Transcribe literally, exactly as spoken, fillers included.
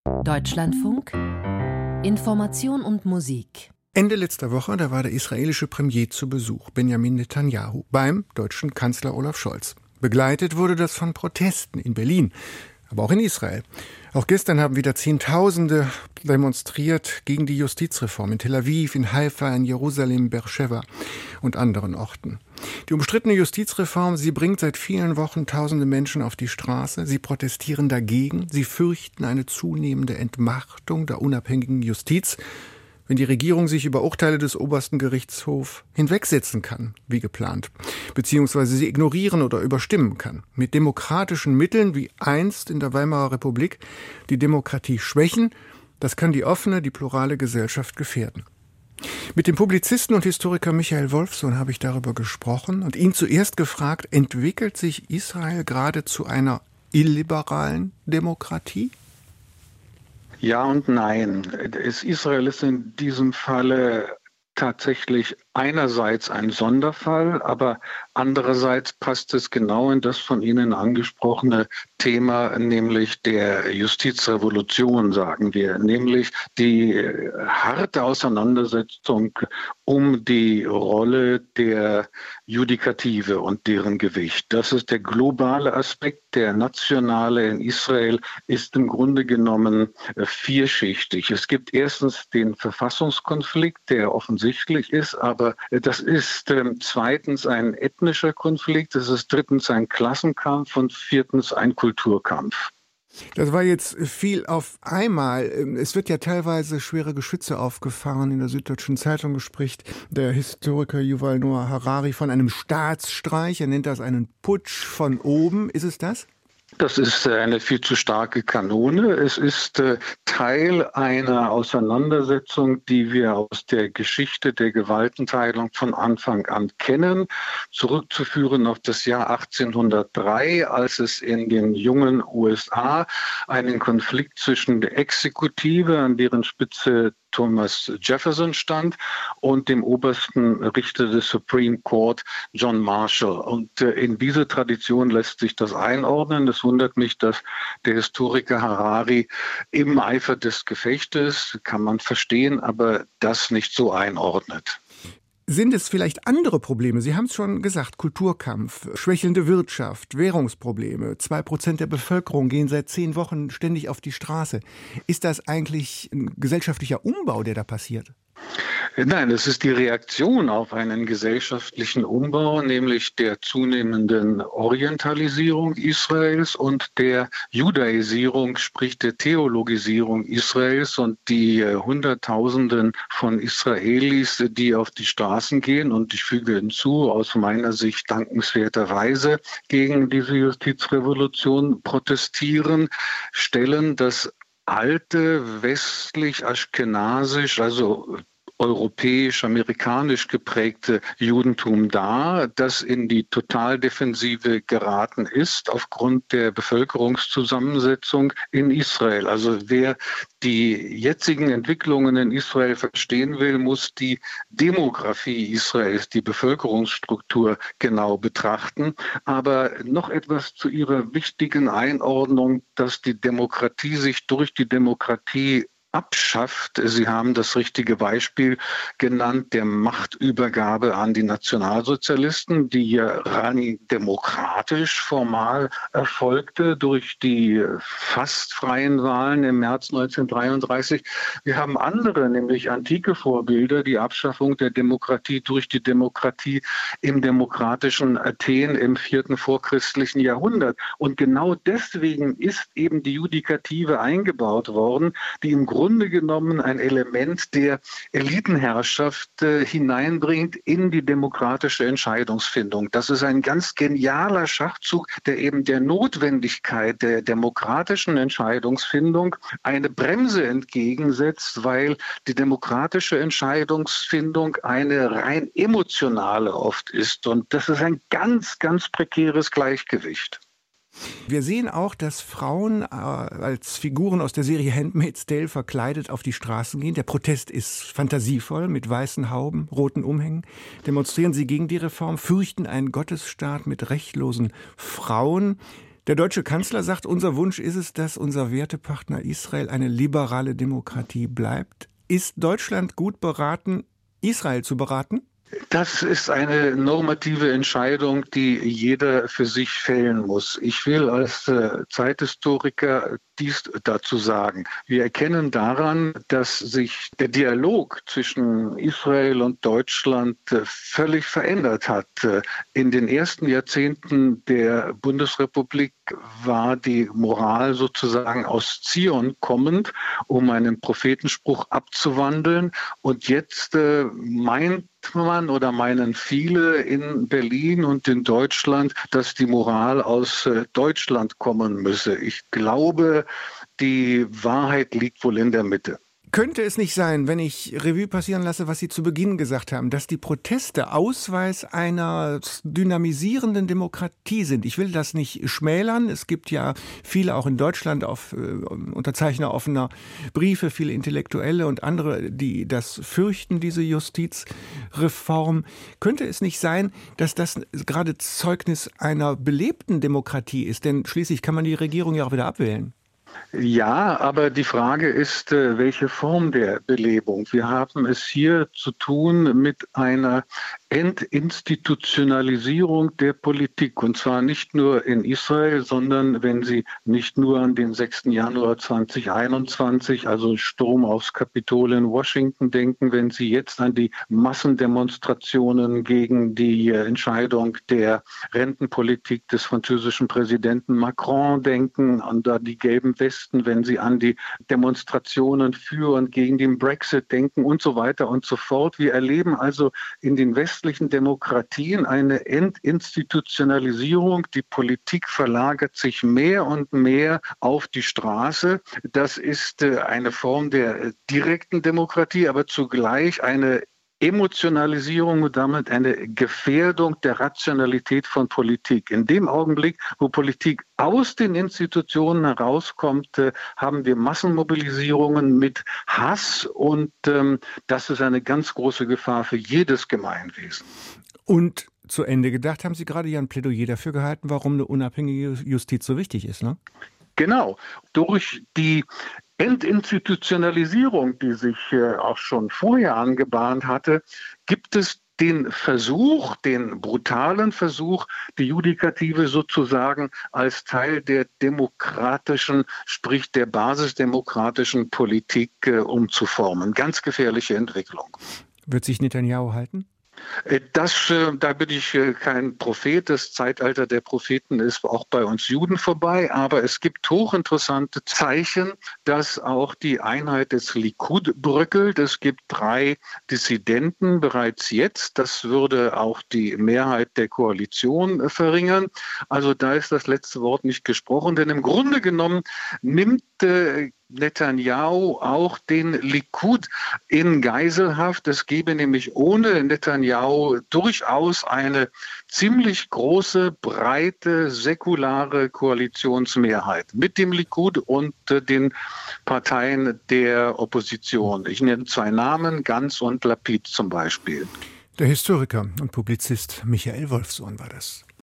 Deutschlandfunk Information und Musik. Ende letzter Woche, da war der israelische Premier zu Besuch, Benjamin Netanyahu, beim deutschen Kanzler Olaf Scholz. Begleitet wurde das von Protesten in Berlin, aber auch in Israel. Auch gestern haben wieder Zehntausende demonstriert gegen die Justizreform in Tel Aviv, in Haifa, in Jerusalem, Beersheva und anderen Orten. Die umstrittene Justizreform, sie bringt seit vielen Wochen tausende Menschen auf die Straße. Sie protestieren dagegen. Sie fürchten eine zunehmende Entmachtung der unabhängigen Justiz, wenn die Regierung sich über Urteile des obersten Gerichtshofs hinwegsetzen kann, wie geplant, beziehungsweise sie ignorieren oder überstimmen kann. Mit demokratischen Mitteln, wie einst in der Weimarer Republik, die Demokratie schwächen, das kann die offene, die plurale Gesellschaft gefährden. Mit dem Publizisten und Historiker Michael Wolfsohn habe ich darüber gesprochen und ihn zuerst gefragt, entwickelt sich Israel gerade zu einer illiberalen Demokratie? Ja und nein. Israel ist in diesem Falle tatsächlich einerseits ein Sonderfall, aber andererseits passt es genau in das von Ihnen angesprochene Thema, nämlich der Justizrevolution, sagen wir, nämlich die harte Auseinandersetzung um die Rolle der Judikative und deren Gewicht. Das ist der globale Aspekt. Der nationale in Israel ist im Grunde genommen vierschichtig. Es gibt erstens den Verfassungskonflikt, der offensichtlich ist, aber das ist äh, zweitens ein ethnischer Konflikt, es ist drittens ein Klassenkampf und viertens ein Kulturkampf. Das war jetzt viel auf einmal. Es wird ja teilweise schwere Geschütze aufgefahren. In der Süddeutschen Zeitung spricht der Historiker Yuval Noah Harari von einem Staatsstreich. Er nennt das einen Putsch von oben. Ist es das? Das ist eine viel zu starke Kanone. Es ist äh, Teil einer Auseinandersetzung, die wir aus der Geschichte der Gewaltenteilung von Anfang an kennen, zurückzuführen auf das Jahr achtzehnhundertdrei, als es in den jungen U S A einen Konflikt zwischen der Exekutive, an deren Spitze Thomas Jefferson stand, und dem obersten Richter des Supreme Court, John Marshall. Und äh, in diese Tradition lässt sich das einordnen. Es wundert mich, dass der Historiker Harari im Eifer des Gefechtes, kann man verstehen, aber das nicht so einordnet. Sind es vielleicht andere Probleme? Sie haben es schon gesagt, Kulturkampf, schwächelnde Wirtschaft, Währungsprobleme. Zwei Prozent der Bevölkerung gehen seit zehn Wochen ständig auf die Straße. Ist das eigentlich ein gesellschaftlicher Umbau, der da passiert? Nein, es ist die Reaktion auf einen gesellschaftlichen Umbau, nämlich der zunehmenden Orientalisierung Israels und der Judaisierung, sprich der Theologisierung Israels und die Hunderttausenden von Israelis, die auf die Straßen gehen und ich füge hinzu, aus meiner Sicht dankenswerterweise gegen diese Justizrevolution protestieren, stellen das alte, westlich-aschkenasisch, also europäisch-amerikanisch geprägte Judentum dar, das in die Totaldefensive geraten ist aufgrund der Bevölkerungszusammensetzung in Israel. Also wer die jetzigen Entwicklungen in Israel verstehen will, muss die Demografie Israels, die Bevölkerungsstruktur genau betrachten. Aber noch etwas zu Ihrer wichtigen Einordnung, dass die Demokratie sich durch die Demokratie abschafft. Sie haben das richtige Beispiel genannt, der Machtübergabe an die Nationalsozialisten, die ja rein demokratisch formal erfolgte durch die fast freien Wahlen im März neunzehnhundertdreiunddreißig. Wir haben andere, nämlich antike Vorbilder, die Abschaffung der Demokratie durch die Demokratie im demokratischen Athen im vierten vorchristlichen Jahrhundert. Und genau deswegen ist eben die Judikative eingebaut worden, die im Grunde Grunde genommen ein Element der Elitenherrschaft äh, hineinbringt in die demokratische Entscheidungsfindung. Das ist ein ganz genialer Schachzug, der eben der Notwendigkeit der demokratischen Entscheidungsfindung eine Bremse entgegensetzt, weil die demokratische Entscheidungsfindung eine rein emotionale oft ist. Und das ist ein ganz, ganz prekäres Gleichgewicht. Wir sehen auch, dass Frauen äh, als Figuren aus der Serie Handmaid's Tale verkleidet auf die Straßen gehen. Der Protest ist fantasievoll, mit weißen Hauben, roten Umhängen. Demonstrieren sie gegen die Reform, fürchten einen Gottesstaat mit rechtlosen Frauen. Der deutsche Kanzler sagt, unser Wunsch ist es, dass unser Wertepartner Israel eine liberale Demokratie bleibt. Ist Deutschland gut beraten, Israel zu beraten? Das ist eine normative Entscheidung, die jeder für sich fällen muss. Ich will als äh, Zeithistoriker dies dazu sagen. Wir erkennen daran, dass sich der Dialog zwischen Israel und Deutschland äh, völlig verändert hat. Äh, in den ersten Jahrzehnten der Bundesrepublik war die Moral sozusagen aus Zion kommend, um einen Prophetenspruch abzuwandeln. Und jetzt äh, meint man oder meinen viele in Berlin und in Deutschland, dass die Moral aus äh, Deutschland kommen müsse. Ich glaube, die Wahrheit liegt wohl in der Mitte. Könnte es nicht sein, wenn ich Revue passieren lasse, was Sie zu Beginn gesagt haben, dass die Proteste Ausweis einer dynamisierenden Demokratie sind? Ich will das nicht schmälern. Es gibt ja viele auch in Deutschland auf äh, Unterzeichner offener Briefe, viele Intellektuelle und andere, die das fürchten, diese Justizreform. Könnte es nicht sein, dass das gerade Zeugnis einer belebten Demokratie ist? Denn schließlich kann man die Regierung ja auch wieder abwählen. Ja, aber die Frage ist, welche Form der Belebung? Wir haben es hier zu tun mit einer Entinstitutionalisierung der Politik. Und zwar nicht nur in Israel, sondern wenn Sie nicht nur an den sechsten Januar zweitausendeinundzwanzig, also Sturm aufs Kapitol in Washington denken, wenn Sie jetzt an die Massendemonstrationen gegen die Entscheidung der Rentenpolitik des französischen Präsidenten Macron denken, an die gelben Westen, wenn Sie an die Demonstrationen für und gegen den Brexit denken und so weiter und so fort. Wir erleben also in den westlichen Demokratien eine Entinstitutionalisierung. Die Politik verlagert sich mehr und mehr auf die Straße. Das ist eine Form der direkten Demokratie, aber zugleich eine Emotionalisierung und damit eine Gefährdung der Rationalität von Politik. In dem Augenblick, wo Politik aus den Institutionen herauskommt, äh, haben wir Massenmobilisierungen mit Hass und ähm, das ist eine ganz große Gefahr für jedes Gemeinwesen. Und zu Ende gedacht haben Sie gerade ja ein Plädoyer dafür gehalten, warum eine unabhängige Justiz so wichtig ist, ne? Genau. Durch die Entinstitutionalisierung, die sich äh, auch schon vorher angebahnt hatte, gibt es den Versuch, den brutalen Versuch, die Judikative sozusagen als Teil der demokratischen, sprich der basisdemokratischen Politik äh, umzuformen. Ganz gefährliche Entwicklung. Wird sich Netanyahu halten? Das, da bin ich kein Prophet. Das Zeitalter der Propheten ist auch bei uns Juden vorbei. Aber es gibt hochinteressante Zeichen, dass auch die Einheit des Likud bröckelt. Es gibt drei Dissidenten bereits jetzt. Das würde auch die Mehrheit der Koalition verringern. Also da ist das letzte Wort nicht gesprochen. Denn im Grunde genommen nimmt äh, Netanyahu auch den Likud in Geiselhaft. Es gäbe nämlich ohne Netanyahu durchaus eine ziemlich große, breite, säkulare Koalitionsmehrheit mit dem Likud und äh, den Parteien der Opposition. Ich nenne zwei Namen, Gantz und Lapid zum Beispiel. Der Historiker und Publizist Michael Wolfsohn war das.